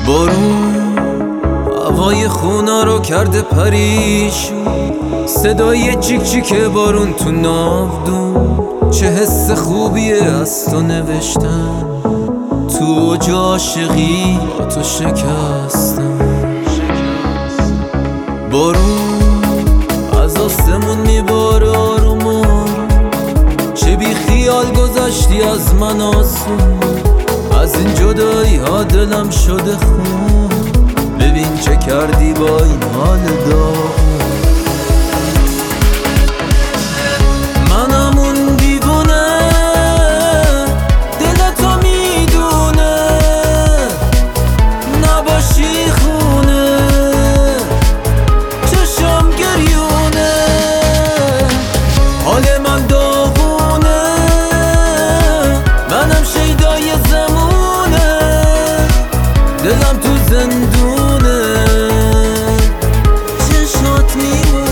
بارون هوای خونا رو کرده پریشون، صدای چیک چیک بارون تو ناودون. چه حس خوبیه از تو نوشتن، تو اوج عاشقی با تو شکستم. بارون از آسمون میباره آروم آروم، چه بی خیال گذشتی از من آسون. از این جدایی ها دلم شده خون، ببین چه کردی با این حال داغون. منم اون دیوونه، دلتو میدونه، نباشی خونه چشم گریونه. حال من داغونه، منم شیدای زمونه، دلم تو زندونه، چشات میمونه.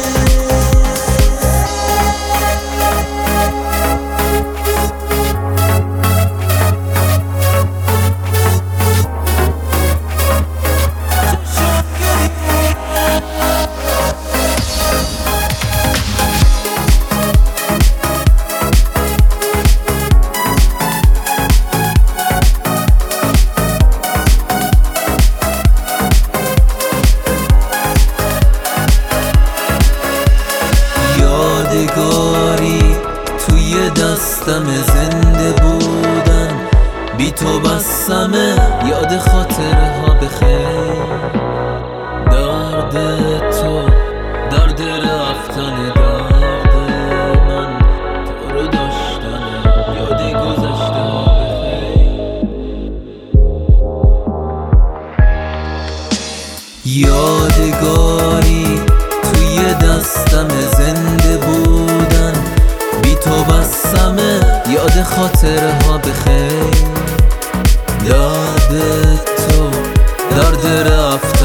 یادگاری توی دستم زنده بودن، بی تو بسمه یاد خاطره ها بخیر. درد تو درد رفتن، درد من تو رو داشتن، یاد گذشته ها بخیر. یادگاری توی دستم زنده بودن، بی تو بسمه یاد خاطره ها بخیر. درد تو درد رفت